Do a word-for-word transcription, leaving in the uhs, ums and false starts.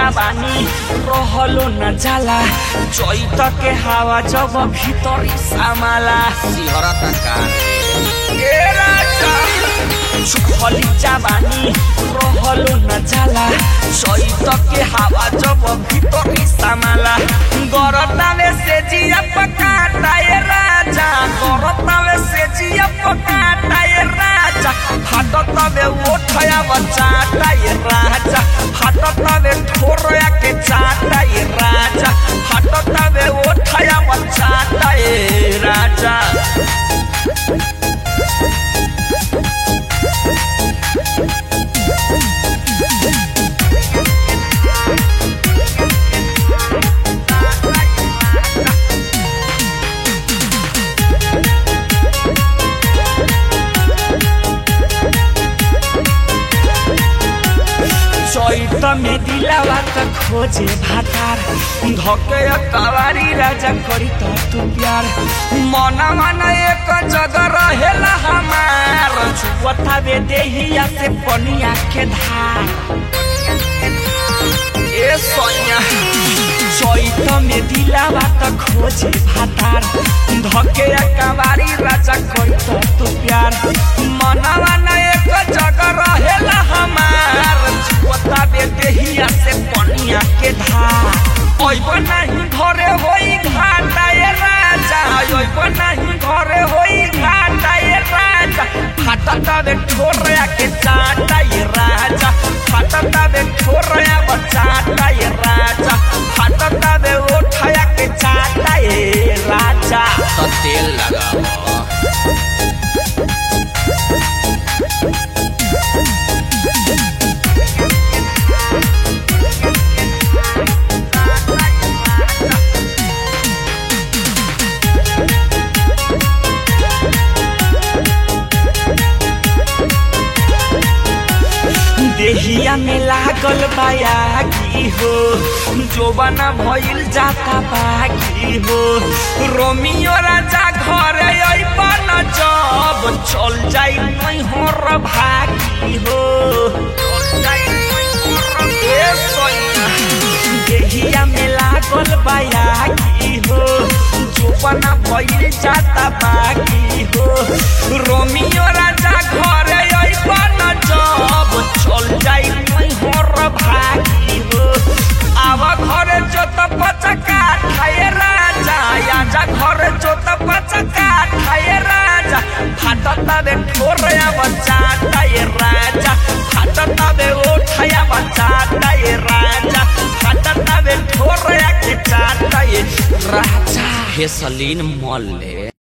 जवानी रहलो न जाला चैत के हवा जब भीतरी समाला सिहरा तकान ए राजा सुखली जवानी रहलो न जाला चैत के हवा जब भीतरी समाला गरतावे से जिया पकाता ए राजा गरतावे से जिया पकाता ए राजा फाटतावे ओठया बचाता ए राजा फाटतावे ठोरया के चाटा ए राजा फाटतावे ओठया बचाता ए राजा चैत में दिलावा का खोजे भातार धके कवारी राजा करी तो तू प्यार मना मना एक जगह रहेला हमार छुअतावे देहिया से पनिया के धार ए सोनिया चैत में दिलावा का खोजे भातार धके कवारी राजा करी तो तू प्यार मना मना एक जगह रहेला हमार छुअतावे देहिया से पनिया के धार ओइब नहीं घरे होई घाटा ए राजा ओइब नहीं घरे होई घाटा ए राजा फाटतावे ठोरया के चाटा ए राजा फाटतावे ठोरया बचाटा ए राजा फाटतावे ओठया के चाटा ए राजा तो तेल लगाओ देहिया में लागल बायागी हो जोबना भइल जाता बागी हो रोमियो राजा घरे अइबन जब चल जाई नहीं होर भागी हो ए सोनिया देहिया में लागल बायागी हो जोबना भइल जाता बागी हो रोमियो राजा घरे अइबन जब चल जाई नहीं होर भागी हो आवा घरे जोत पचका खाए राजा आजा घरे जोत पचका खाए राजा फाटतावे ठोरया बचाता ए राजा फाटतावे ओठया बचाता ए राजा फाटतावे ठोरया के चाटा ए राजा हेसलीन मॉल ले